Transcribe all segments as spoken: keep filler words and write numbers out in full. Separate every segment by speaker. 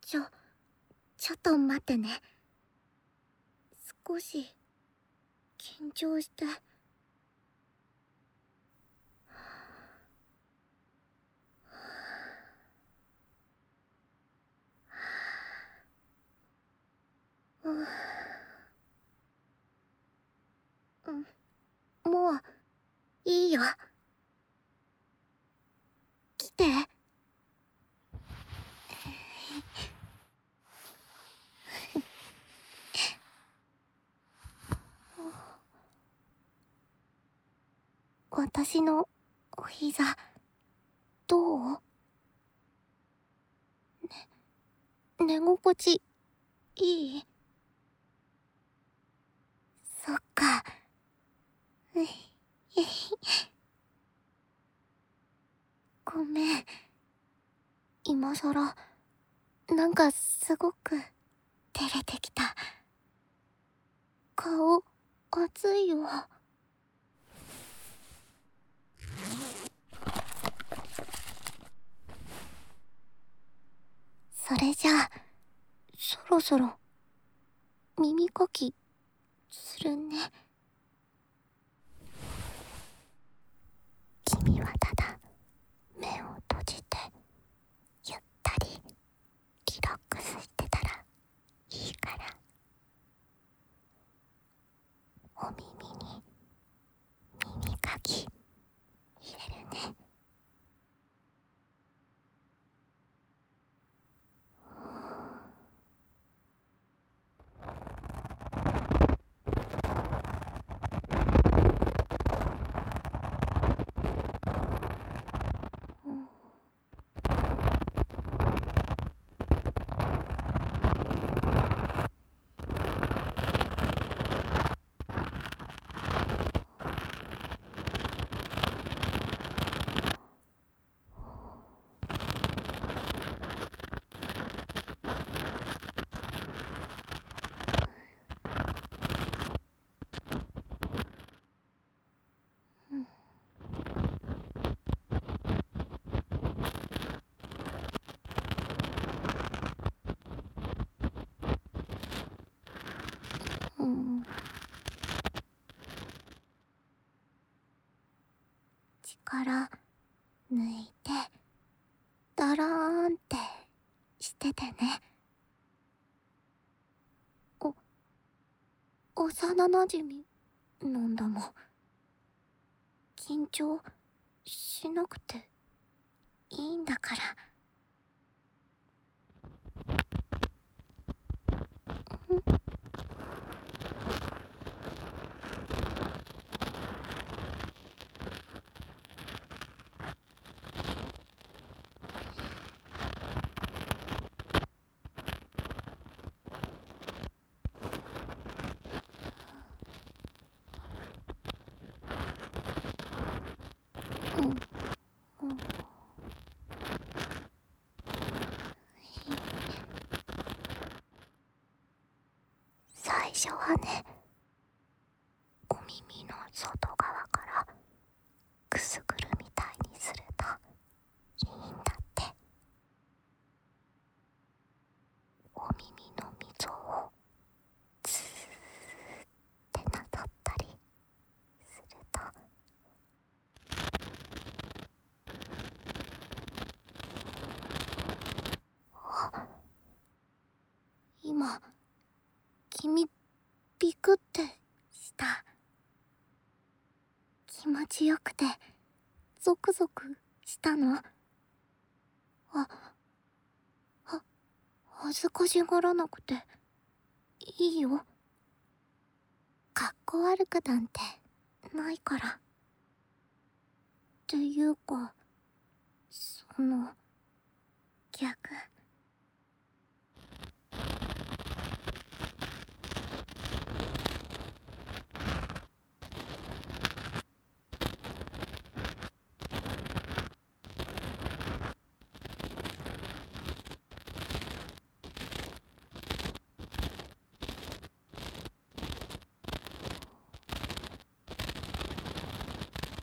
Speaker 1: ちょ、ちょっと待ってね。少し、緊張して。うん、うん、もう、いいよ。来て。私のお膝、どう？ね、寝心地、いい？そっか。うい、ごめん。今さら、なんかすごく、照れてきた。顔、熱いよ。それじゃあ、そろそろ、耳かき、するね。君はただ、目を閉じて、ゆったり、リラックスしてたら、いいから。お耳に、耳かき、入れるね。うん。力抜いて、だらーんってしててね。お、幼なじみなんだもん。緊張しなくていいんだから。ん？うん、うん。最初はね、お耳の外側からくすぐるみたいにするといいんだって。お耳の溝をずーってなぞったりすると、あ、今君ビクってした。気持ちよくてゾクゾクしたの。あ、は、恥ずかしがらなくていいよ。かっこ悪くなんてないから。っていうか、その、逆。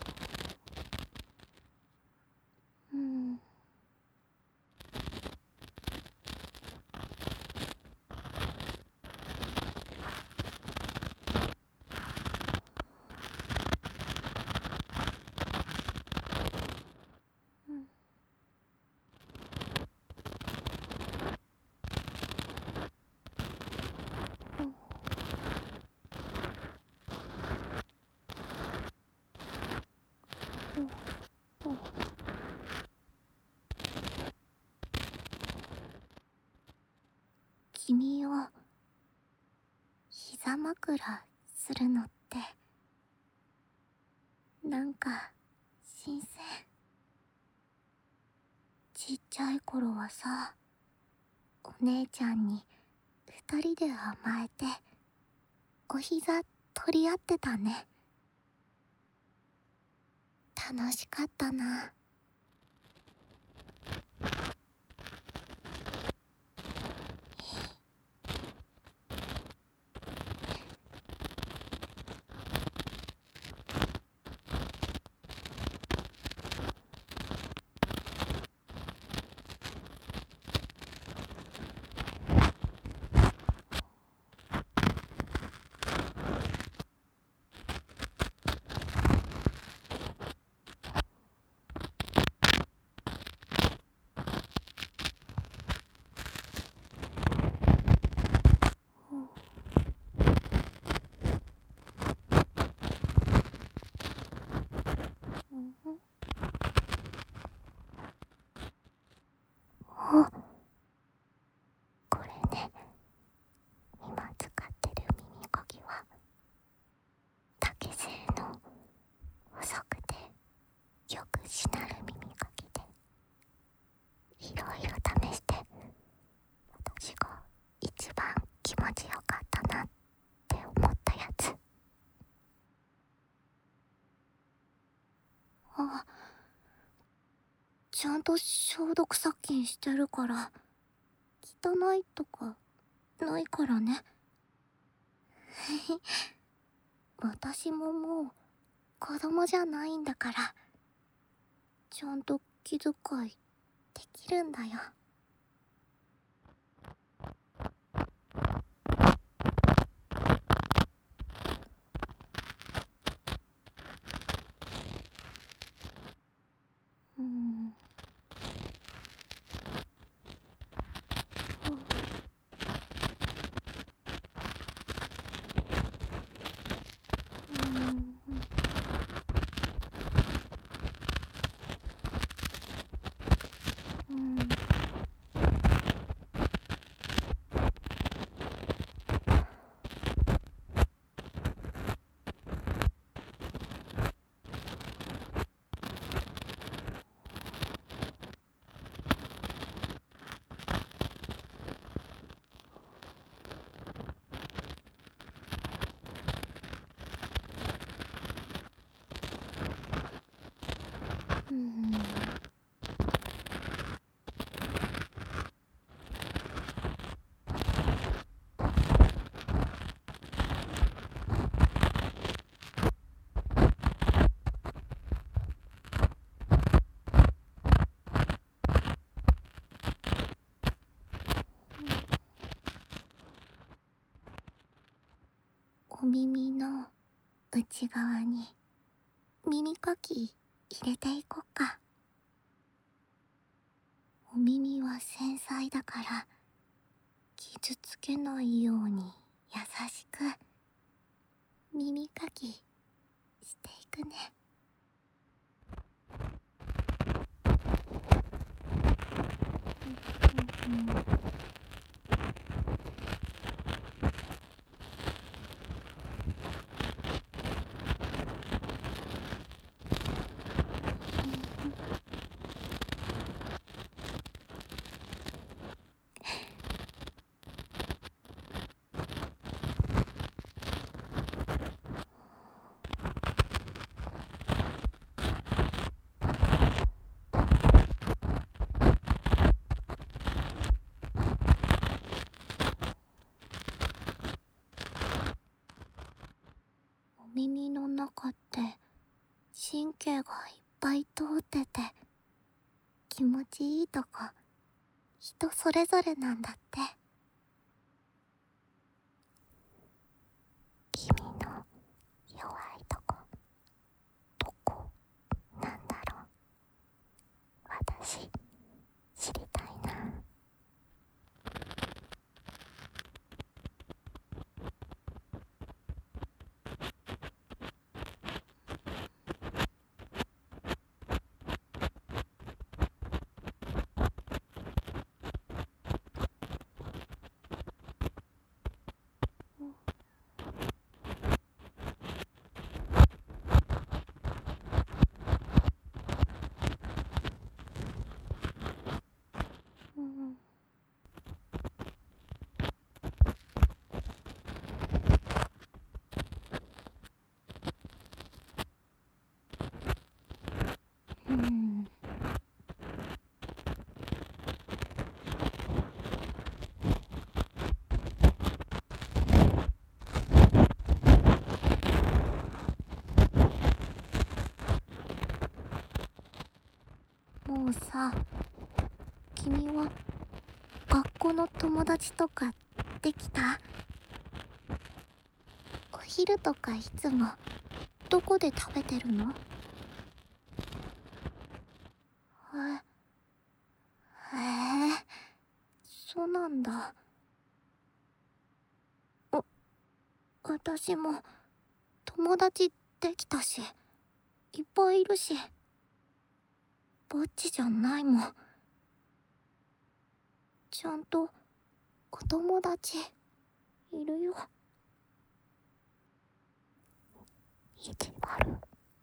Speaker 1: うん。 君を膝枕するのってなんか新鮮。ちっちゃい頃はさ、お姉ちゃんに二人で甘えてお膝取り合ってたね。楽しかったな。あ、これね、今使ってる耳かきは竹製の細くてよくしなる耳かきで、いろいろ試して私が一番気持ちよかったなって思ったやつ。あ、ちゃんと消毒殺菌してるから汚いとかないからね。私ももう子供じゃないんだから、ちゃんと気遣いできるんだよ。うん。うん。うん。お耳の内側に耳かき入れていこっか。お耳は繊細だから傷つけないように優しく耳かきしていくね。うんうんうん。お耳の中って神経がいっぱい通ってて気持ちいいとこ人それぞれなんだって。君の弱いとこどこなんだろう。私知りたいな。 のさ、君は学校の友達とかできた？お昼とかいつもどこで食べてるの？え、へえ、そうなんだ。お、私も友達できたし、いっぱいいるし、ぼっちじゃないもん。ちゃんとお友達いるよ。意地悪。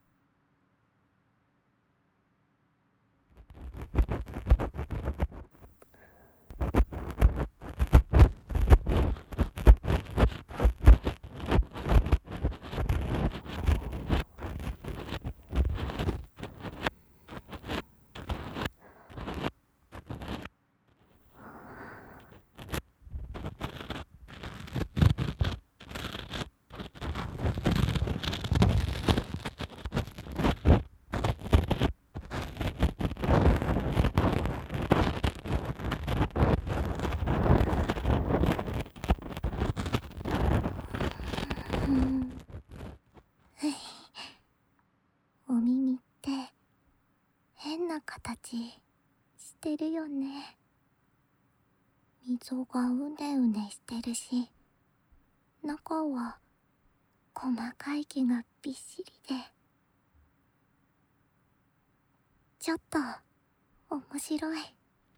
Speaker 1: うん。お耳って変な形してるよね。溝がうねうねしてるし、中は細かい毛がびっしりで、ちょっと面白い。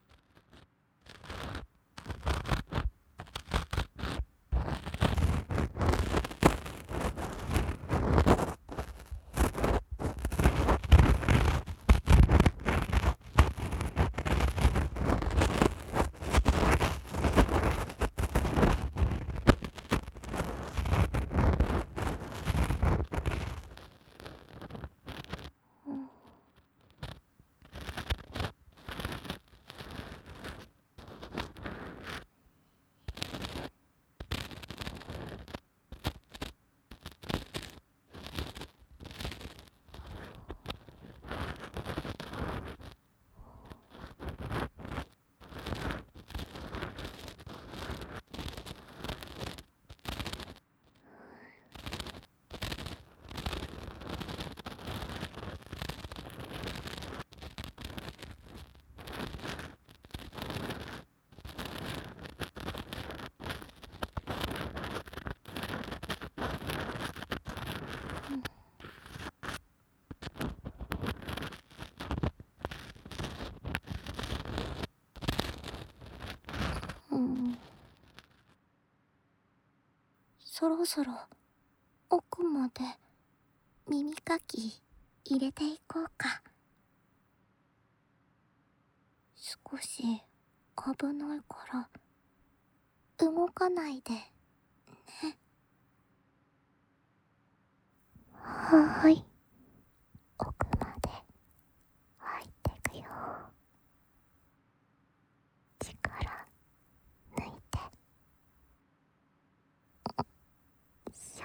Speaker 1: うん。そろそろ奥まで耳かき入れていこうか。少し危ないから動かないでね。はーい、奥まで入ってくよ。力抜いて。しょ。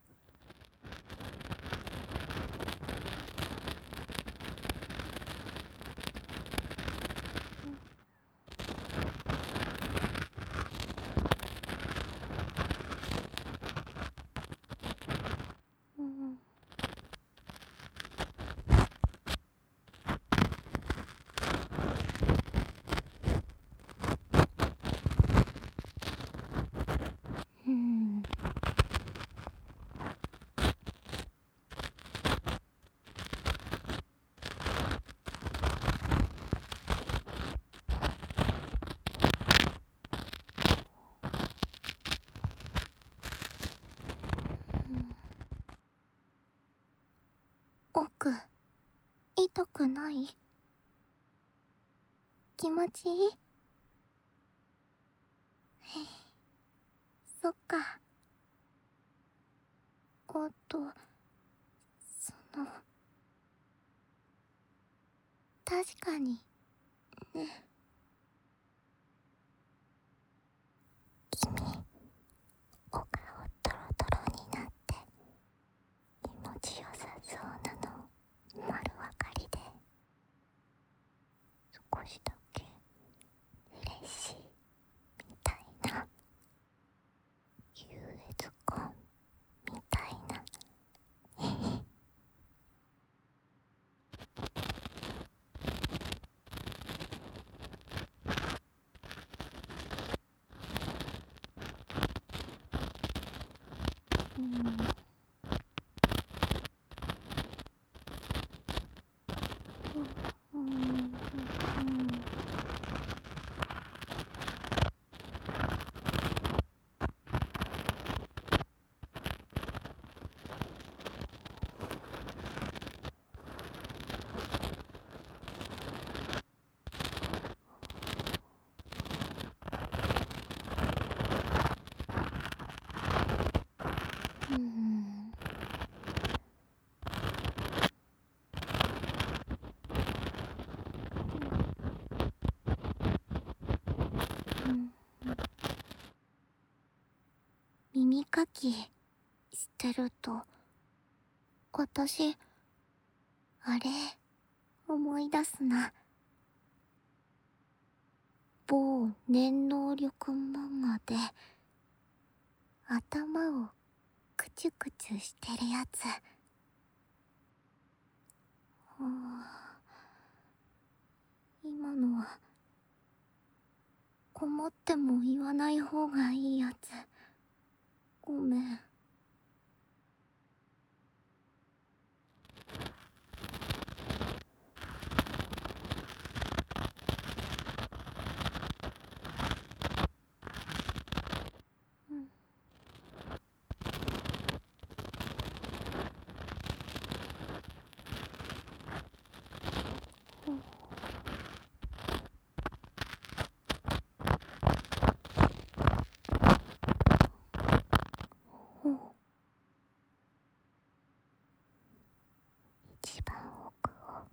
Speaker 1: うん。うん。奥、痛くない？気持ちいい？そっか。あと、その、確かにね。君、お顔トロトロになって気持ちよさそうなの丸分かりでかきしてると、私、あれ、思い出すな。某念能力漫画で、頭をクチュクチュしてるやつ。はあ、今のは、思っても言わない方がいいやつ。ごめん。一番奥を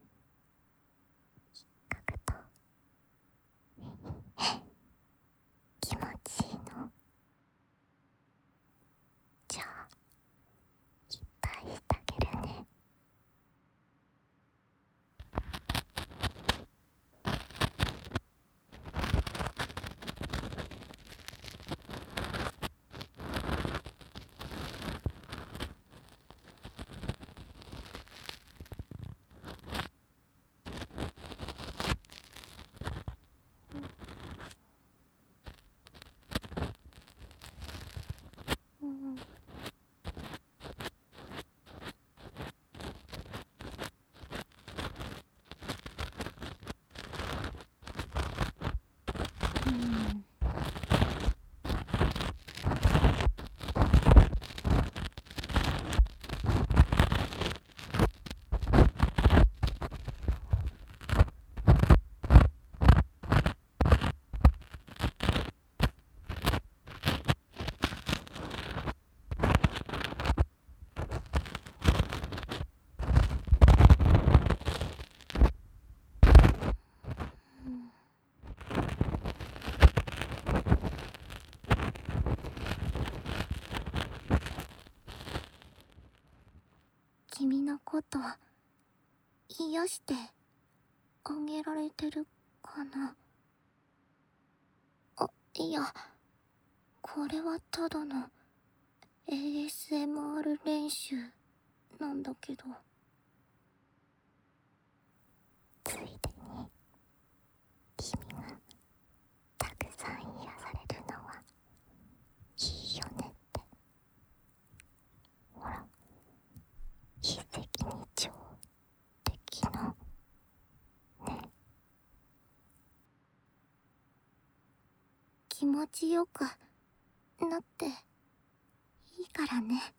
Speaker 1: 嗅ぐと気持ちいいの。じゃあいっぱいしてあげるね。君のこと癒してあげられてるかな。あ、いや、これはただの エーエスエムアール 練習なんだけど。ついでに君がたくさん癒されるのはいいよねって。ほら、一石二鳥的なね。気持ちよくなっていいからね。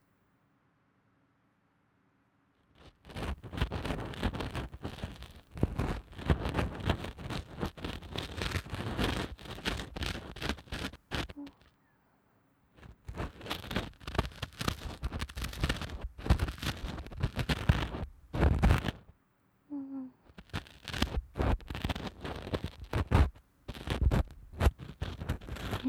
Speaker 1: うん。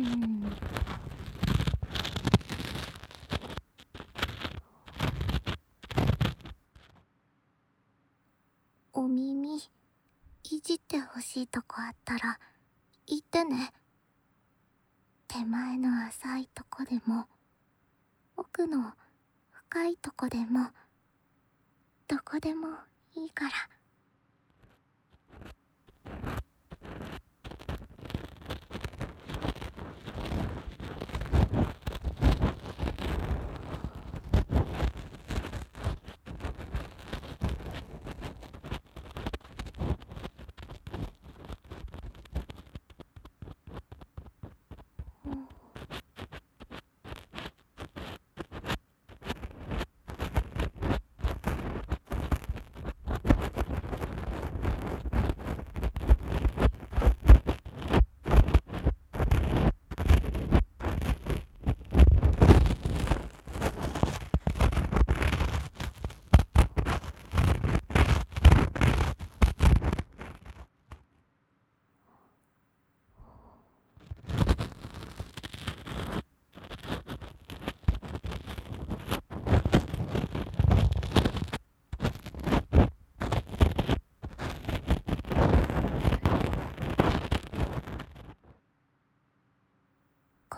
Speaker 1: お耳いじってほしいとこあったら言ってね。手前の浅いとこでも奥の深いとこでもどこでもいいから。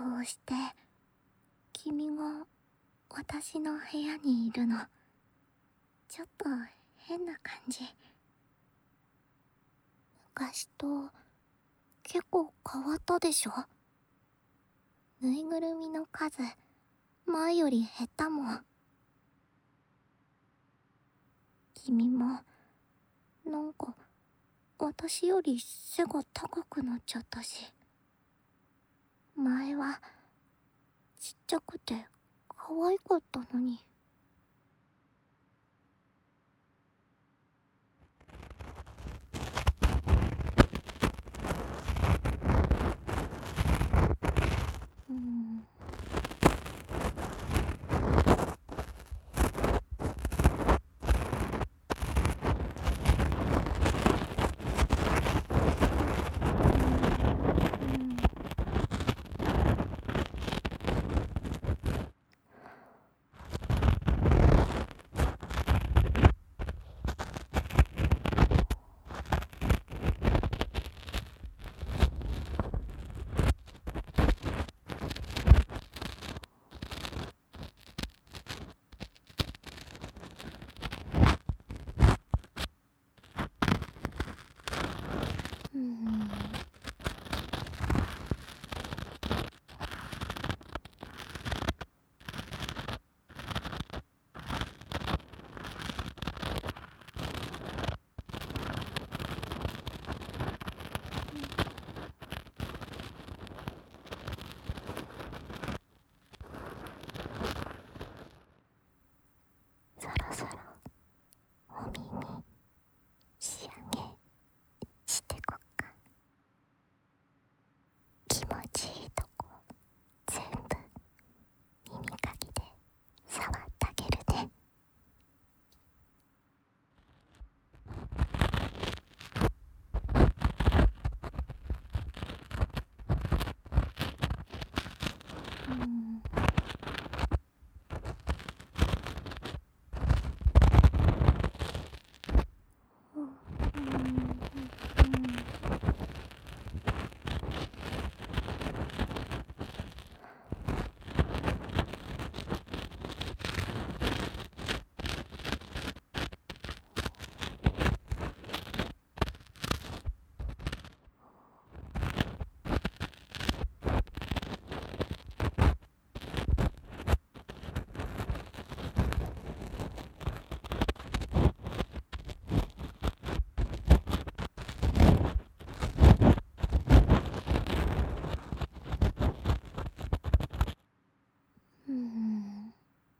Speaker 1: うして君が私の部屋にいるの、ちょっと変な感じ。昔と結構変わったでしょ。ぬいぐるみの数前より減ったもん。君もなんか私より背が高くなっちゃったし、前はちっちゃくて可愛かったのに。うーんうーんそろそろお耳仕上げしてこっか。気持ちいいとこ全部耳かきで触ってあげるね。うんうん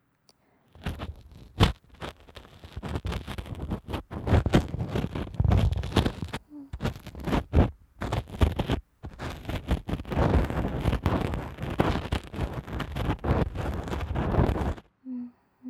Speaker 1: うん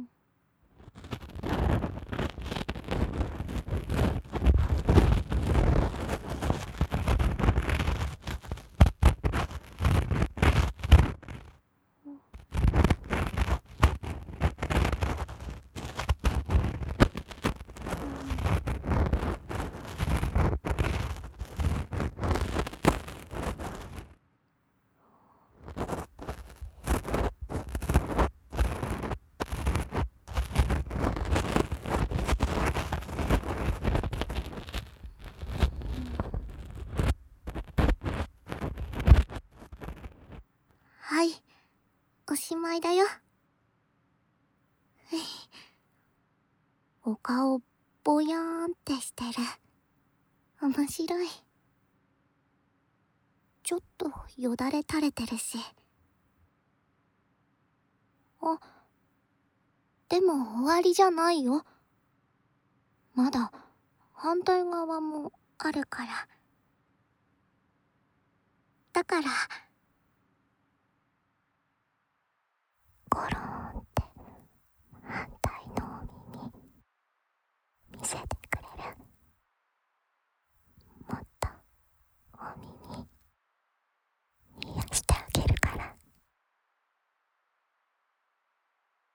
Speaker 1: はい、おしまいだよ。お顔ぼやーんってしてる。面白い。ちょっとよだれ垂れてるし。あ、でも終わりじゃないよ。まだ反対側もあるから。だからゴロ